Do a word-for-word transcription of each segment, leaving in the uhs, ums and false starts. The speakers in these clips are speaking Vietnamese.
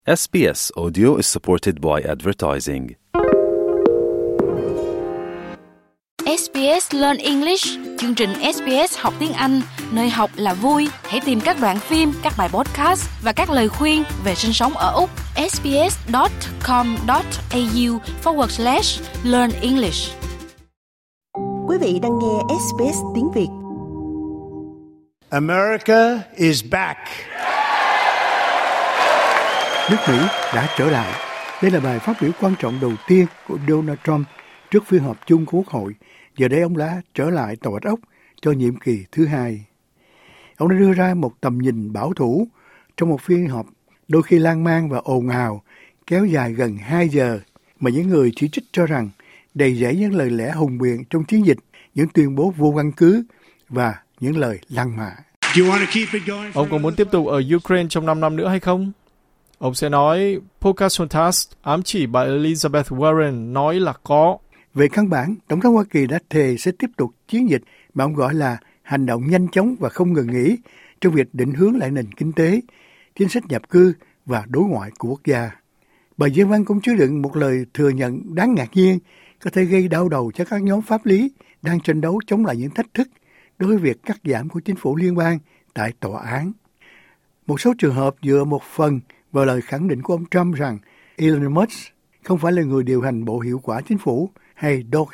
ét bê ét Audio is supported by advertising. ét bê ét Learn English, chương trình ét bê ét học tiếng Anh, nơi học là vui. Hãy tìm các đoạn phim, các bài podcast và các lời khuyên về sinh sống ở Úc. sbs.com.au forward slash learn English. Quý vị đang nghe ét bê ét tiếng Việt. America is back. Nước Mỹ đã trở lại. Đây là bài phát biểu quan trọng đầu tiên của Donald Trump trước phiên họp chung của Quốc hội. Giờ đây ông đã trở lại Tòa Bạch Ốc cho nhiệm kỳ thứ hai. Ông đã đưa ra một tầm nhìn bảo thủ trong một phiên họp đôi khi lan man và ồn ào, kéo dài gần hai giờ, mà những người chỉ trích cho rằng đầy dẫy những lời lẽ hùng biện trong chiến dịch, những tuyên bố vô căn cứ và những lời lăng mạ. Ông có muốn tiếp tục ở Ukraine trong năm năm nữa hay không? Ông sẽ nói Pocahontas ám chỉ bà Elizabeth Warren nói là có. Về căn bản, Tổng thống Hoa Kỳ đã thề sẽ tiếp tục chiến dịch mà ông gọi là hành động nhanh chóng và không ngừng nghỉ trong việc định hướng lại nền kinh tế, chính sách nhập cư và đối ngoại của quốc gia. Bài diễn văn cũng chứa đựng một lời thừa nhận đáng ngạc nhiên có thể gây đau đầu cho các nhóm pháp lý đang tranh đấu chống lại những thách thức đối với việc cắt giảm của chính phủ liên bang tại tòa án. Một số trường hợp dựa một phần vào lời khẳng định của ông Trump rằng Elon Musk không phải là người điều hành Bộ Hiệu quả Chính phủ hay Doge.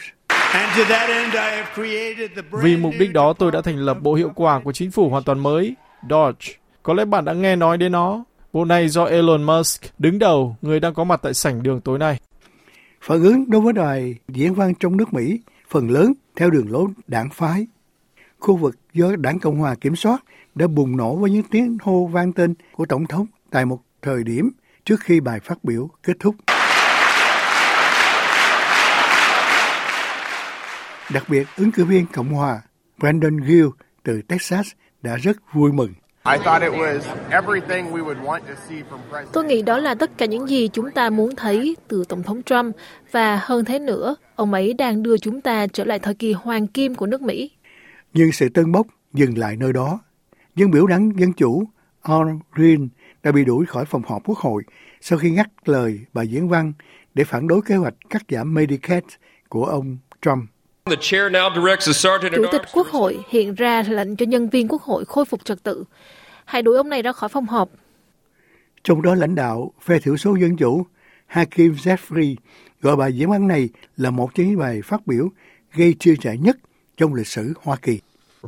Vì mục đích đó tôi đã thành lập Bộ Hiệu quả của Chính phủ hoàn toàn mới, Doge. Có lẽ bạn đã nghe nói đến nó. Bộ này do Elon Musk đứng đầu, người đang có mặt tại sảnh đường tối nay. Phản ứng đối với đài diễn văn trong nước Mỹ phần lớn theo đường lối đảng phái. Khu vực do đảng Cộng hòa kiểm soát đã bùng nổ với những tiếng hô vang tên của Tổng thống tại một thời điểm trước khi bài phát biểu kết thúc. Đặc biệt, ứng cử viên Cộng hòa Brandon Gill từ Texas đã rất vui mừng. Tôi nghĩ đó là tất cả những gì chúng ta muốn thấy từ Tổng thống Trump, và hơn thế nữa, ông ấy đang đưa chúng ta trở lại thời kỳ hoàng kim của nước Mỹ. Nhưng sự tân bốc dừng lại nơi đó. Dân biểu đảng Dân Chủ Al Green đã bị đuổi khỏi phòng họp Quốc hội sau khi ngắt lời bài diễn văn để phản đối kế hoạch cắt giảm Medicaid của ông Trump. Chủ tịch Quốc hội hiện ra lệnh cho nhân viên Quốc hội khôi phục trật tự. Hãy đuổi ông này ra khỏi phòng họp. Trong đó lãnh đạo phe thiểu số Dân Chủ Hakeem Jeffrey gọi bài diễn văn này là một trong những bài phát biểu gây chia rẽ nhất trong lịch sử Hoa Kỳ.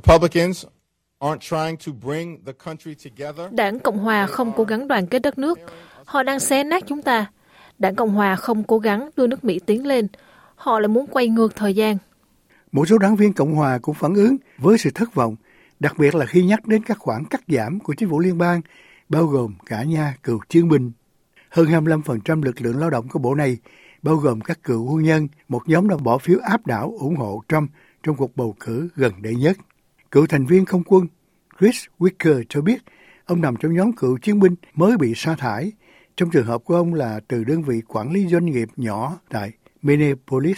Đảng Cộng hòa không cố gắng đoàn kết đất nước. Họ đang xé nát chúng ta. Đảng Cộng hòa không cố gắng đưa nước Mỹ tiến lên. Họ lại muốn quay ngược thời gian. Một số đảng viên Cộng hòa cũng phản ứng với sự thất vọng, đặc biệt là khi nhắc đến các khoản cắt giảm của chính phủ liên bang, bao gồm cả nha cựu chiến binh. Hơn hai mươi lăm phần trăm lực lượng lao động của bộ này, bao gồm các cựu quân nhân, một nhóm đã bỏ phiếu áp đảo ủng hộ Trump trong cuộc bầu cử gần đây nhất. Cựu thành viên không quân Chris Wicker cho biết ông nằm trong nhóm cựu chiến binh mới bị sa thải. Trong trường hợp của ông là từ đơn vị quản lý doanh nghiệp nhỏ tại Minneapolis.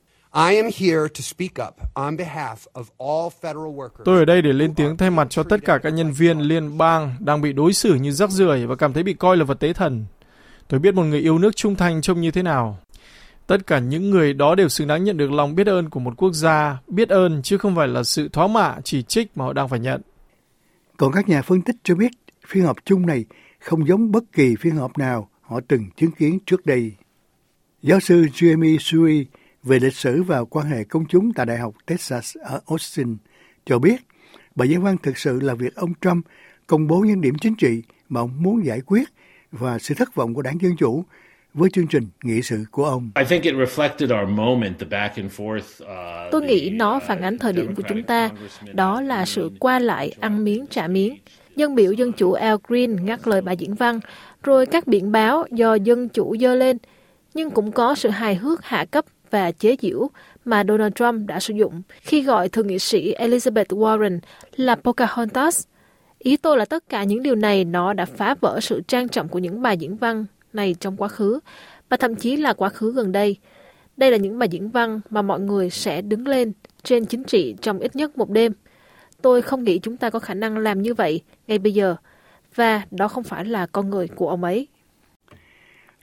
Tôi ở đây để lên tiếng thay mặt cho tất cả các nhân viên liên bang đang bị đối xử như rác rưởi và cảm thấy bị coi là vật tế thần. Tôi biết một người yêu nước trung thành trông như thế nào. Tất cả những người đó đều xứng đáng nhận được lòng biết ơn của một quốc gia, biết ơn chứ không phải là sự thoá mạ, chỉ trích mà họ đang phải nhận. Còn các nhà phân tích cho biết phiên họp chung này không giống bất kỳ phiên họp nào họ từng chứng kiến trước đây. Giáo sư Jamie Sui về lịch sử và quan hệ công chúng tại Đại học Texas ở Austin cho biết bài diễn văn thực sự là việc ông Trump công bố những điểm chính trị mà ông muốn giải quyết và sự thất vọng của đảng Dân Chủ với chương trình nghị sự của ông. Tôi nghĩ nó phản ánh thời điểm của chúng ta, đó là sự qua lại ăn miếng trả miếng. Dân biểu Dân Chủ Al Green ngắt lời bài diễn văn, rồi các biển báo do Dân Chủ giơ lên, nhưng cũng có sự hài hước hạ cấp và chế giễu mà Donald Trump đã sử dụng khi gọi thượng nghị sĩ Elizabeth Warren là Pocahontas. Ý tôi là tất cả những điều này nó đã phá vỡ sự trang trọng của những bài diễn văn này trong quá khứ, và thậm chí là quá khứ gần đây. Đây là những bài diễn văn mà mọi người sẽ đứng lên trên chính trị trong ít nhất một đêm. Tôi không nghĩ chúng ta có khả năng làm như vậy ngay bây giờ, và đó không phải là con người của ông ấy.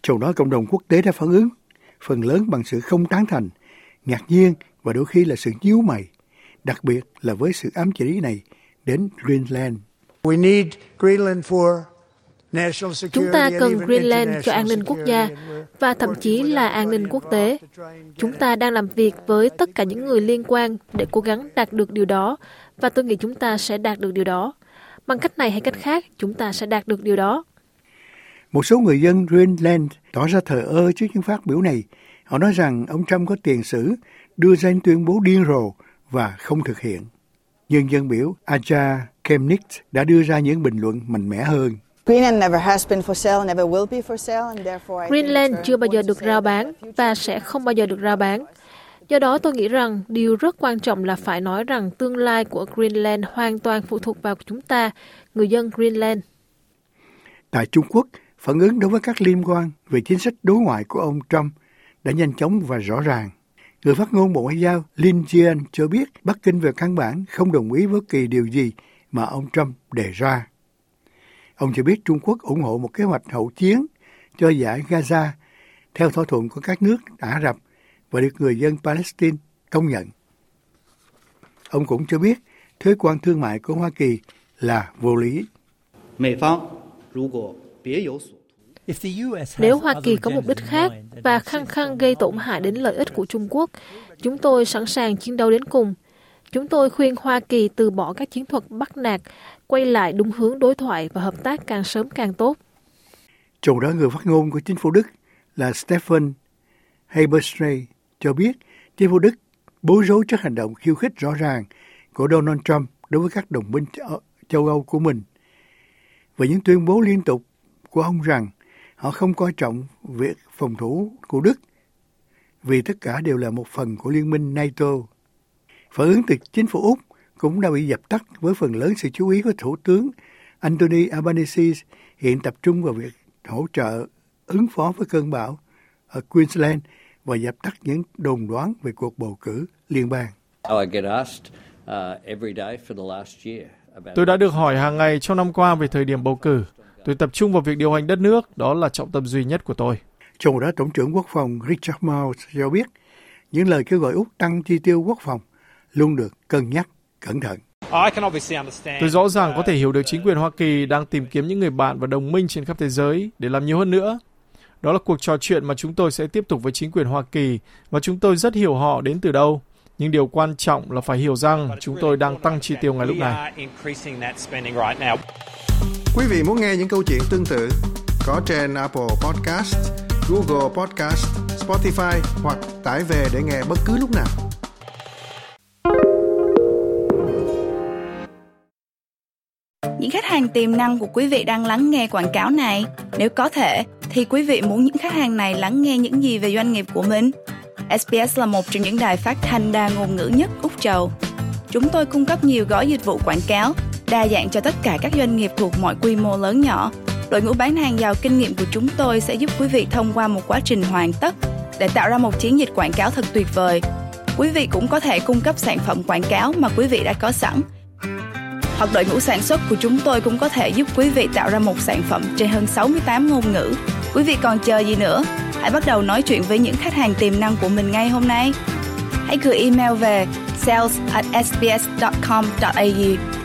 Trong đó cộng đồng quốc tế đã phản ứng, phần lớn bằng sự không tán thành, ngạc nhiên và đôi khi là sự nhíu mày, đặc biệt là với sự ám chỉ này đến Greenland. We need Greenland for national security. Chúng ta cần Greenland cho an ninh quốc gia và thậm chí là an ninh quốc tế. Chúng ta đang làm việc với tất cả những người liên quan để cố gắng đạt được điều đó và tôi nghĩ chúng ta sẽ đạt được điều đó. Bằng cách này hay cách khác, chúng ta sẽ đạt được điều đó. Một số người dân Greenland tỏ ra thờ ơ trước những phát biểu này. Họ nói rằng ông Trump có tiền sử đưa ra những tuyên bố điên rồ và không thực hiện. Nhưng dân biểu Aja Kemnick đã đưa ra những bình luận mạnh mẽ hơn. Greenland chưa bao giờ được rao bán và sẽ không bao giờ được rao bán. Do đó tôi nghĩ rằng điều rất quan trọng là phải nói rằng tương lai của Greenland hoàn toàn phụ thuộc vào chúng ta, người dân Greenland. Tại Trung Quốc, phản ứng đối với các liên quan về chính sách đối ngoại của ông Trump đã nhanh chóng và rõ ràng. Người phát ngôn Bộ Ngoại giao Lin Jian cho biết Bắc Kinh về căn bản không đồng ý với bất kỳ điều gì mà ông Trump đề ra. Ông cho biết Trung Quốc ủng hộ một kế hoạch hậu chiến cho giải Gaza theo thỏa thuận của các nước Ả Rập và được người dân Palestine công nhận. Ông cũng cho biết thuế quan thương mại của Hoa Kỳ là vô lý. Nếu Hoa Kỳ có mục đích khác và khăng khăng gây tổn hại đến lợi ích của Trung Quốc, chúng tôi sẵn sàng chiến đấu đến cùng. Chúng tôi khuyên Hoa Kỳ từ bỏ các chiến thuật bắt nạt, quay lại đúng hướng đối thoại và hợp tác càng sớm càng tốt. Trong đó người phát ngôn của chính phủ Đức là Stefan Haberstreich cho biết chính phủ Đức bối rối trước hành động khiêu khích rõ ràng của Donald Trump đối với các đồng minh châu Âu của mình và những tuyên bố liên tục của ông rằng họ không coi trọng việc phòng thủ của Đức vì tất cả đều là một phần của liên minh NATO. Phản ứng từ chính phủ Úc cũng đã bị dập tắt với phần lớn sự chú ý của Thủ tướng Anthony Albanese hiện tập trung vào việc hỗ trợ ứng phó với cơn bão ở Queensland và dập tắt những đồn đoán về cuộc bầu cử liên bang. Tôi đã được hỏi hàng ngày trong năm qua về thời điểm bầu cử. Tôi tập trung vào việc điều hành đất nước, đó là trọng tâm duy nhất của tôi. Trong đó, Tổng trưởng Quốc phòng Richard Marles cho biết những lời kêu gọi Úc tăng chi tiêu quốc phòng luôn được cân nhắc cẩn thận. Tôi rõ ràng có thể hiểu được chính quyền Hoa Kỳ đang tìm kiếm những người bạn và đồng minh trên khắp thế giới để làm nhiều hơn nữa. Đó là cuộc trò chuyện mà chúng tôi sẽ tiếp tục với chính quyền Hoa Kỳ và chúng tôi rất hiểu họ đến từ đâu. Nhưng điều quan trọng là phải hiểu rằng chúng tôi đang tăng chi tiêu ngay lúc này. Quý vị muốn nghe những câu chuyện tương tự có trên Apple Podcast, Google Podcast, Spotify hoặc tải về để nghe bất cứ lúc nào. Những khách hàng tiềm năng của quý vị đang lắng nghe quảng cáo này. Nếu có thể, thì quý vị muốn những khách hàng này lắng nghe những gì về doanh nghiệp của mình? ét bê ét là một trong những đài phát thanh đa ngôn ngữ nhất Úc Châu. Chúng tôi cung cấp nhiều gói dịch vụ quảng cáo, đa dạng cho tất cả các doanh nghiệp thuộc mọi quy mô lớn nhỏ. Đội ngũ bán hàng giàu kinh nghiệm của chúng tôi sẽ giúp quý vị thông qua một quá trình hoàn tất để tạo ra một chiến dịch quảng cáo thật tuyệt vời. Quý vị cũng có thể cung cấp sản phẩm quảng cáo mà quý vị đã có sẵn. Hoặc đội ngũ sản xuất của chúng tôi cũng có thể giúp quý vị tạo ra một sản phẩm trên hơn sáu mươi tám ngôn ngữ. Quý vị còn chờ gì nữa? Hãy bắt đầu nói chuyện với những khách hàng tiềm năng của mình ngay hôm nay. Hãy gửi email về sales at s b s dot com dot a u